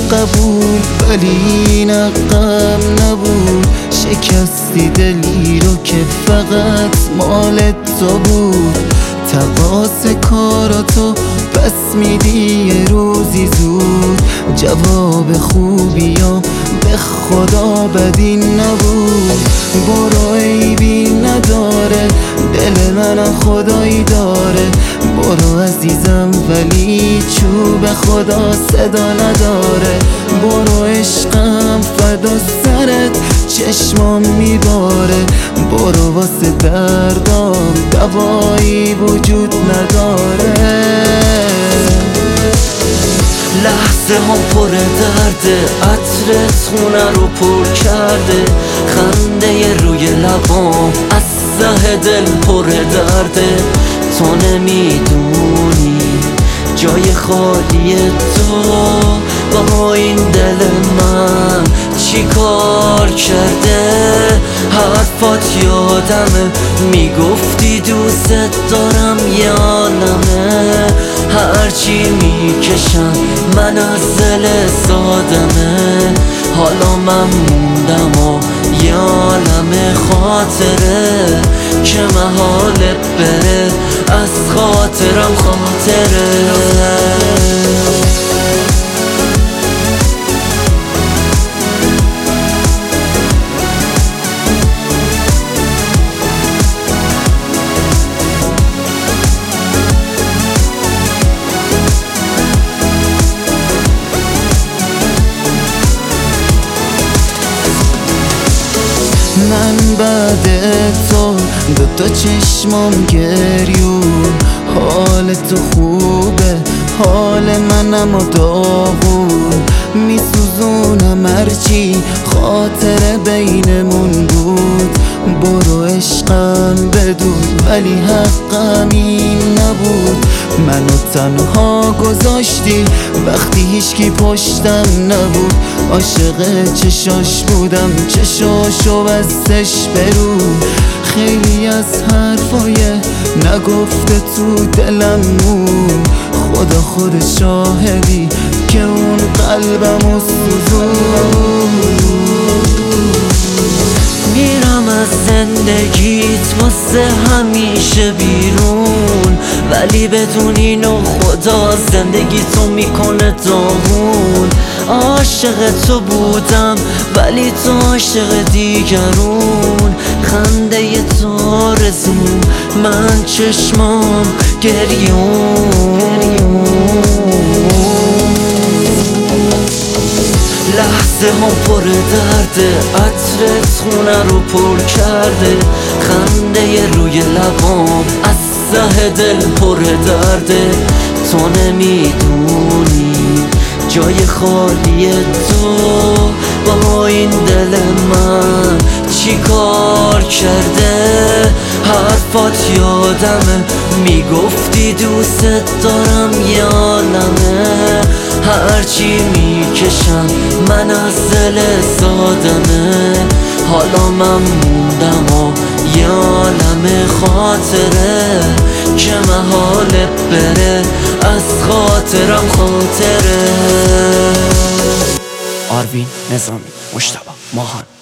قبول، ولی این غم نبود. شکستی دلی رو که فقط مال تو بود. تقاص کاراتو پس میدی یه روزی زود. جواب خوبیام به خدا بدی نبود. برو عیبی نداره، دل من خدایی داره. برو عزیزم ولی چوب خدا صدا نداره. برو عشقم فدا سرت، چشمام میباره. برو واسه دردام دوایی وجود نداره. لحظه هم پر درده، عطرت خونه رو پر کرده. خنده روی لبام از ته دل پر درده. تو نمیدونی جای خالی تو با این دل من چی کار کرده. حرفات یادمه، میگفتی دوست دارم یادمه. هرچی میکشم من از دل سادمه. حالا من موندم و یادم خاطره که محاله بره از خاطرم خاطره. من بعد تو دوتا چشمام گریون. حال تو خوبه، حال منم و داغون. میسوزونم هرچی خاطره بینمون بود. برو عشقم بدون، ولی حقم این نبود. منو تنها گذاشتی وقتی هیچکی پشتم نبود. عاشق چشاش بودم، چشاشو بستش برو. خیلی از حرفای نگفته تو دلم مون. خدا خود شاهدی که اون قلبمو سوزون. میرم از زندگیت واسه همیشه بیرون، ولی بدون اینو خدا زندگی تو میکنه داغون. عاشق تو بودم ولی تو عاشق دیگرون. خنده تو آرزو، من چشمام گریون. لحظه هم پر درده، عطرت خونه رو پر کرده. خنده روی لبام از ته دل پر درده. تو نمیدونی جای خالی تو با این دل من چی کار کرده. حرفات یادمه، میگفتی دوست دارم یادمه. هرچی میکشم من از دل سادمه. حالا من موندم و یادم خاطره که محاله بره از خاطرم خاطره. آروین نظامی، مجتبی ماهان.